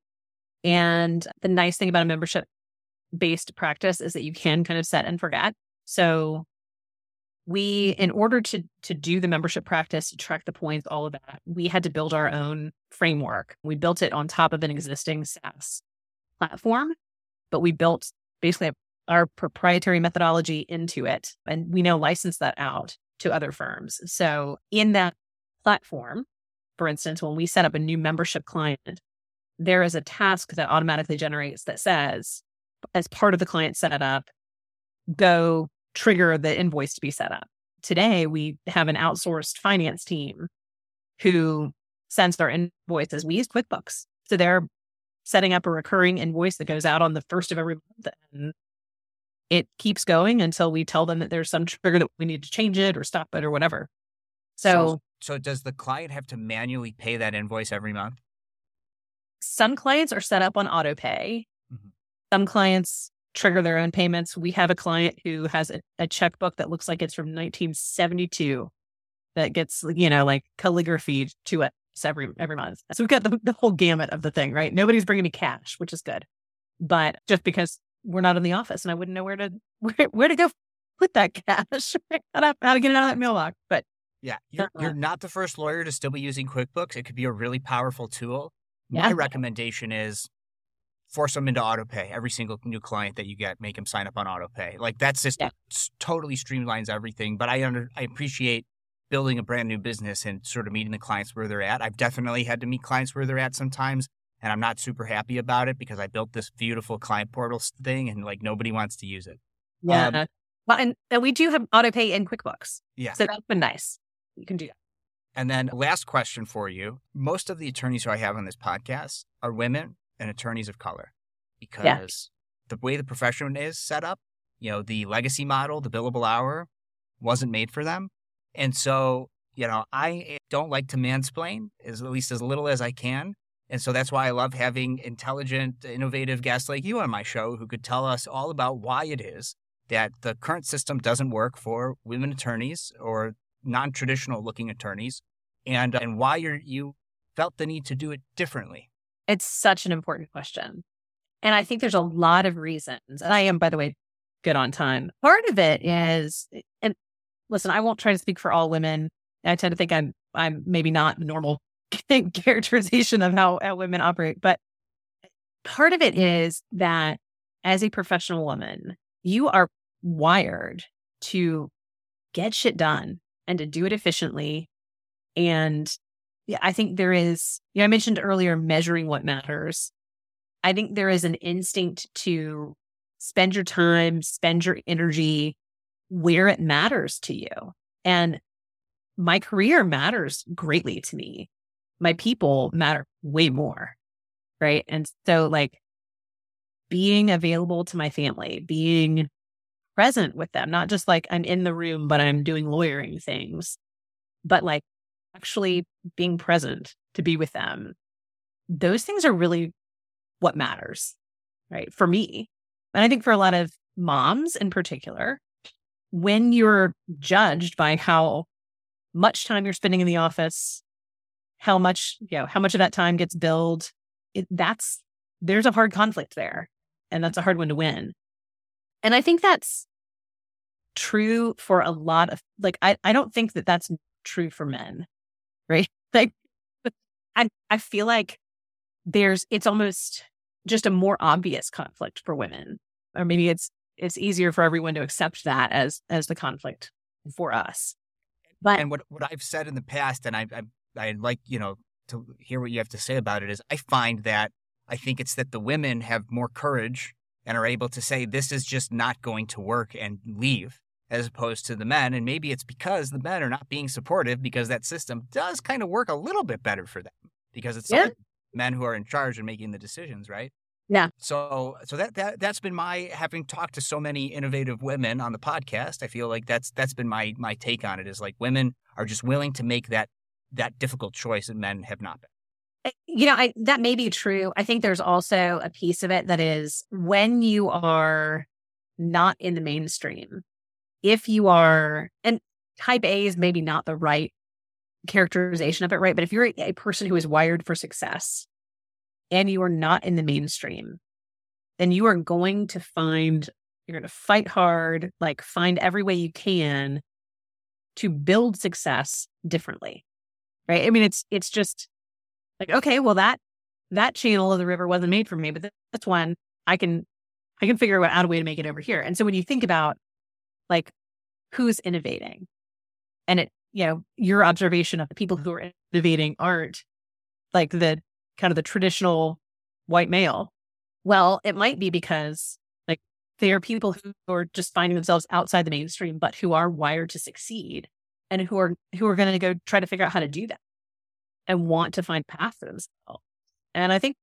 And the nice thing about a membership-based practice is that you can kind of set and forget. So we, in order to do the membership practice, to track the points, all of that, we had to build our own framework. We built it on top of an existing SaaS platform, but we built basically our proprietary methodology into it. And we now license that out to other firms. So in that platform, for instance, when we set up a new membership client, there is a task that automatically generates that says, as part of the client setup, go trigger the invoice to be set up. Today, we have an outsourced finance team who sends their invoices. We use QuickBooks. So they're setting up a recurring invoice that goes out on the first of every month. And it keeps going until we tell them that there's some trigger that we need to change it or stop it or whatever. So does the client have to manually pay that invoice every month? Some clients are set up on auto pay. Mm-hmm. Some clients trigger their own payments. We have a client who has a checkbook that looks like it's from 1972 that gets, calligraphy to it every month. So we've got the whole gamut of the thing, right? Nobody's bringing me cash, which is good. But just because we're not in the office and I wouldn't know where to go put that cash, how to get it out of that mailbox. But yeah, you're not the first lawyer to still be using QuickBooks. It could be a really powerful tool. My recommendation is force them into autopay. Every single new client that you get, make them sign up on autopay. That's just totally streamlines everything. But I appreciate building a brand new business and sort of meeting the clients where they're at. I've definitely had to meet clients where they're at sometimes, and I'm not super happy about it because I built this beautiful client portal thing and nobody wants to use it. Yeah. Well, and we do have autopay in QuickBooks. Yeah. So that's been nice. You can do that. And then last question for you. Most of the attorneys who I have on this podcast are women and attorneys of color because the way the profession is set up, the legacy model, the billable hour wasn't made for them. And so, I don't like to mansplain at least as little as I can. And so that's why I love having intelligent, innovative guests like you on my show who could tell us all about why it is that the current system doesn't work for women attorneys or non-traditional looking attorneys and why you felt the need to do it differently. It's such an important question. And I think there's a lot of reasons. And I am, by the way, good on time. Part of it is, and listen, I won't try to speak for all women. I tend to think I'm maybe not the normal characterization of how women operate. But part of it is that as a professional woman, you are wired to get shit done and to do it efficiently. And I think there is, I mentioned earlier, measuring what matters. I think there is an instinct to spend your time, spend your energy where it matters to you. And my career matters greatly to me. My people matter way more, right? And so being available to my family, being present with them, not just I'm in the room, but I'm doing lawyering things, but actually being present to be with them. Those things are really what matters, right? For me. And I think for a lot of moms in particular, when you're judged by how much time you're spending in the office, how much of that time gets billed, there's a hard conflict there. And that's a hard one to win. And I think that's true for a lot of, I don't think that that's true for men, right? I feel like it's almost just a more obvious conflict for women, or maybe it's easier for everyone to accept that as the conflict for us. And what I've said in the past, and I'd like, to hear what you have to say about it, is I find that I think it's that the women have more courage and are able to say, this is just not going to work and leave, as opposed to the men. And maybe it's because the men are not being supportive because that system does kind of work a little bit better for them because it's men who are in charge and making the decisions, right? Yeah. So that's been my, having talked to so many innovative women on the podcast, I feel like that's been my take on it, is women are just willing to make that difficult choice and men have not been. That may be true. I think there's also a piece of it that is when you are not in the mainstream, if you are, and type A is maybe not the right characterization of it, right? But if you're a person who is wired for success and you are not in the mainstream, then you are going to you're going to fight hard, find every way you can to build success differently, right? I mean, it's just okay, well, that channel of the river wasn't made for me, but that's one I can figure out a way to make it over here. And so when you think about who's innovating, and your observation of the people who are innovating aren't the kind of the traditional white male. Well, it might be because they are people who are just finding themselves outside the mainstream, but who are wired to succeed and who are going to go try to figure out how to do that and want to find paths for themselves. And I think,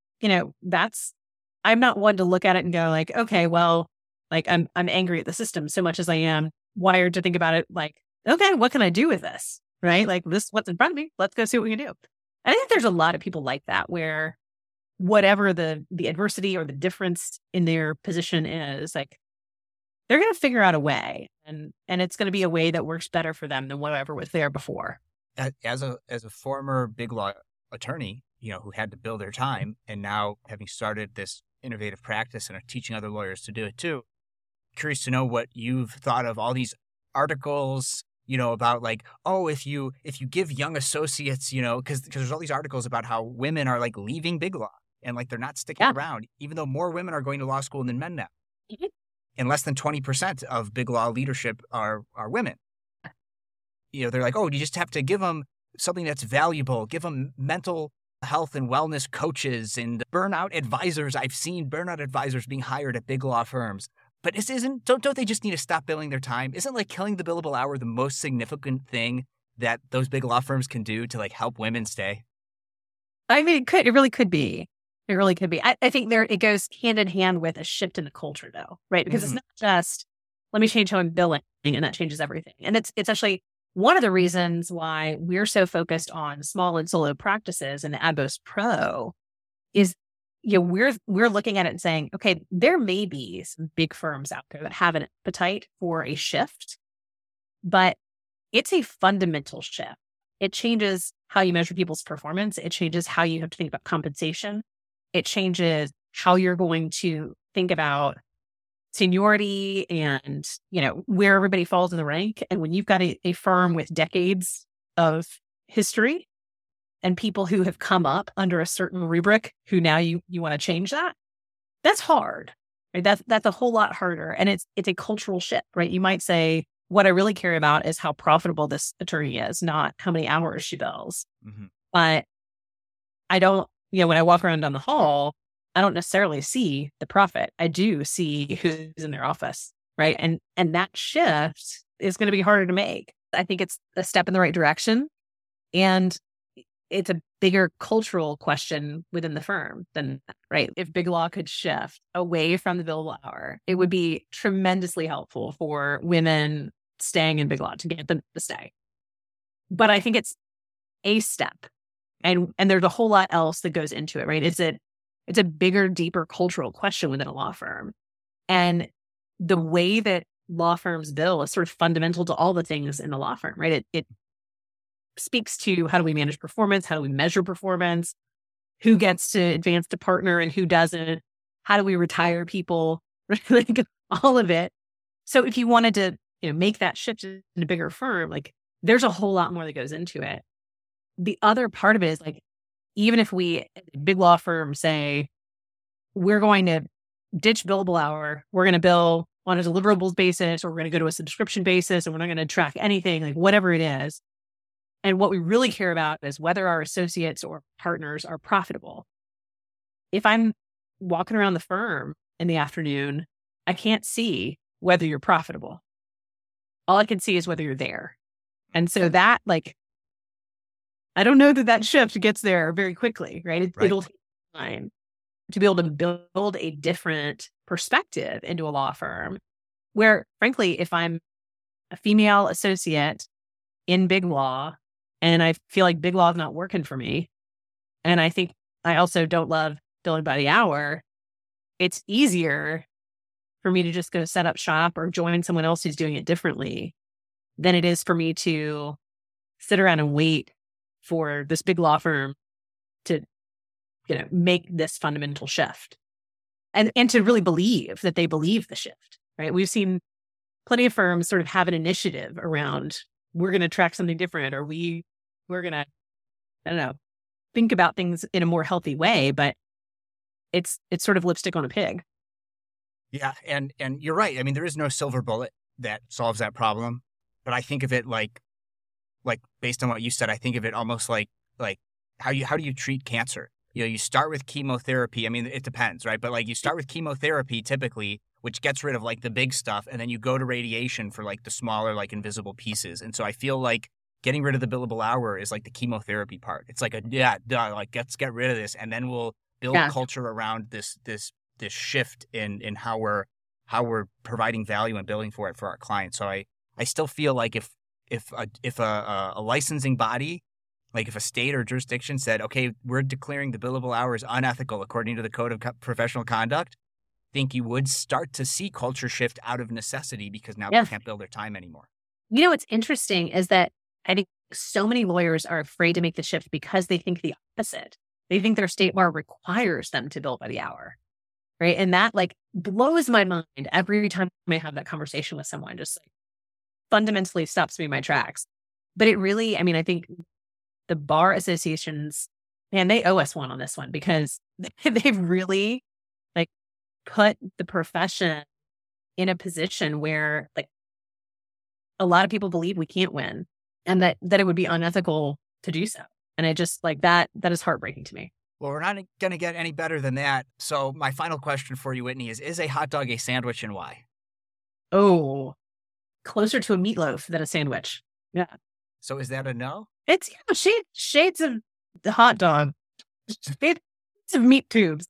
I'm not one to look at it and go okay, well, I'm angry at the system so much as I am wired to think about it okay, what can I do with this? Right? This, what's in front of me, let's go see what we can do. I think there's a lot of people like that where whatever the adversity or the difference in their position is, they're going to figure out a way and it's going to be a way that works better for them than whatever was there before. As a former big law attorney, who had to bill their time, and now having started this innovative practice and are teaching other lawyers to do it too, curious to know what you've thought of all these articles, about if you give young associates, because there's all these articles about how women are leaving big law and they're not sticking around, even though more women are going to law school than men now. Mm-hmm. And less than 20% of big law leadership are women. They're you just have to give them something that's valuable, give them mental health and wellness coaches and burnout advisors. I've seen burnout advisors being hired at big law firms. But don't they just need to stop billing their time? Isn't killing the billable hour the most significant thing that those big law firms can do to like help women stay? I mean, it really could be. It really could be. I think it goes hand in hand with a shift in the culture though, right? Because it's not just, let me change how I'm billing and that changes everything. And it's actually one of the reasons why we're so focused on small and solo practices and the Advos Pro is, we're looking at it and saying, okay, there may be some big firms out there that have an appetite for a shift, but it's a fundamental shift. It changes how you measure people's performance. It changes how you have to think about compensation. It changes how you're going to think about seniority and, where everybody falls in the rank. And when you've got a firm with decades of history and people who have come up under a certain rubric who now you want to change that's hard, right? That's a whole lot harder. And it's a cultural shift, right? You might say, what I really care about is how profitable this attorney is, not how many hours she bills. Mm-hmm. But I don't, when I walk around down the hall, I don't necessarily see the profit. I do see who's in their office, right? And that shift is going to be harder to make. I think it's a step in the right direction. And it's a bigger cultural question within the firm than that, right? If Big Law could shift away from the billable hour, it would be tremendously helpful for women staying in Big Law to get them to stay. But I think it's a step. And there's a whole lot else that goes into it, right? It's a bigger, deeper cultural question within a law firm. And the way that law firms bill is sort of fundamental to all the things in the law firm, right? It speaks to how do we manage performance? How do we measure performance? Who gets to advance to partner and who doesn't? How do we retire people? Like all of it. So if you wanted to, make that shift in a bigger firm, like there's a whole lot more that goes into it. The other part of it is like, even if we, big law firm, say, we're going to ditch billable hour, we're going to bill on a deliverables basis, or we're going to go to a subscription basis, and we're not going to track anything, like whatever it is. And what we really care about is whether our associates or partners are profitable. If I'm walking around the firm in the afternoon, I can't see whether you're profitable. All I can see is whether you're there. And so that, like, I don't know that shift gets there very quickly, right? It'll take time to be able to build a different perspective into a law firm where, frankly, if I'm a female associate in Big Law and I feel like Big Law is not working for me, and I think I also don't love billing by the hour, it's easier for me to just go set up shop or join someone else who's doing it differently than it is for me to sit around and wait for this big law firm to, make this fundamental shift and to really believe that they believe the shift, right? We've seen plenty of firms sort of have an initiative around, we're going to track something different, or we're going to, I don't know, think about things in a more healthy way, but it's sort of lipstick on a pig. Yeah. And you're right. I mean, there is no silver bullet that solves that problem, but I think of it like based on what you said, I think of it almost like how do you treat cancer? You start with chemotherapy. I mean, it depends, right? But like you start with chemotherapy typically, which gets rid of like the big stuff, and then you go to radiation for like the smaller, like invisible pieces. And so I feel like getting rid of the billable hour is like the chemotherapy part. It's like let's get rid of this, and then we'll build culture around this shift in how we're providing value and billing for it for our clients. So I still feel like if a licensing body, like if a state or jurisdiction said, okay, we're declaring the billable hours unethical according to the Code of Professional Conduct, I think you would start to see culture shift out of necessity because now they can't bill their time anymore. What's interesting is that I think so many lawyers are afraid to make the shift because they think the opposite. They think their state bar requires them to bill by the hour, right? And that like blows my mind every time I have that conversation with someone, just like fundamentally stops me in my tracks. But it really, I mean, I think the bar associations, man, they owe us one on this one because they've really like put the profession in a position where like a lot of people believe we can't win and that it would be unethical to do so. And I just like that is heartbreaking to me. Well, we're not going to get any better than that. So my final question for you, Whitney, is a hot dog a sandwich and why? Oh, closer to a meatloaf than a sandwich. Yeah. So is that a no? It's shades of the hot dog. Shades of meat tubes.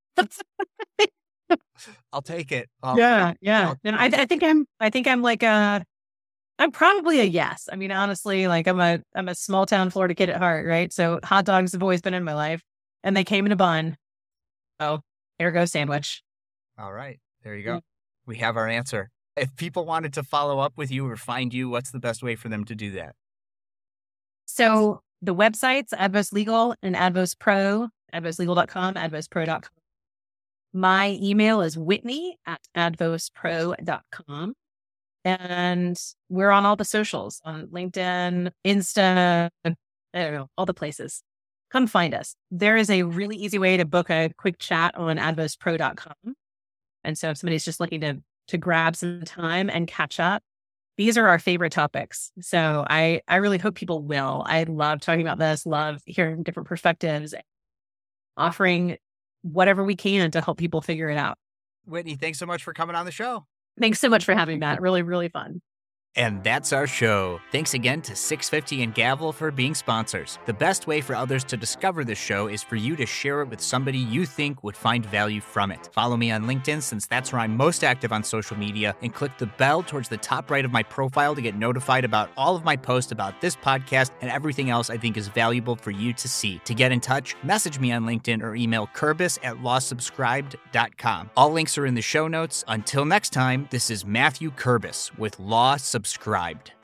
I'll take it. Yeah. And I think I'm like I'm probably a yes. I mean, honestly, like I'm a small town Florida kid at heart, right? So hot dogs have always been in my life, and they came in a bun. Oh, there goes sandwich. All right. There you go. We have our answer. If people wanted to follow up with you or find you, what's the best way for them to do that? So the websites, Advos Legal and Advos Pro, advoslegal.com, advospro.com. My email is whitney@advospro.com. And we're on all the socials, on LinkedIn, Insta, I don't know, all the places. Come find us. There is a really easy way to book a quick chat on advospro.com. And so if somebody's just looking to grab some time and catch up, these are our favorite topics. So I really hope people will. I love talking about this, love hearing different perspectives, offering whatever we can to help people figure it out. Whitney, thanks so much for coming on the show. Thanks so much for having me, Matt. Really, really fun. And that's our show. Thanks again to 650 and Gavel for being sponsors. The best way for others to discover the show is for you to share it with somebody you think would find value from it. Follow me on LinkedIn, since that's where I'm most active on social media, and click the bell towards the top right of my profile to get notified about all of my posts about this podcast and everything else I think is valuable for you to see. To get in touch, message me on LinkedIn or email Kurbis@lawsubscribed.com. All links are in the show notes. Until next time, this is Matthew Kurbis with Law Subscribed.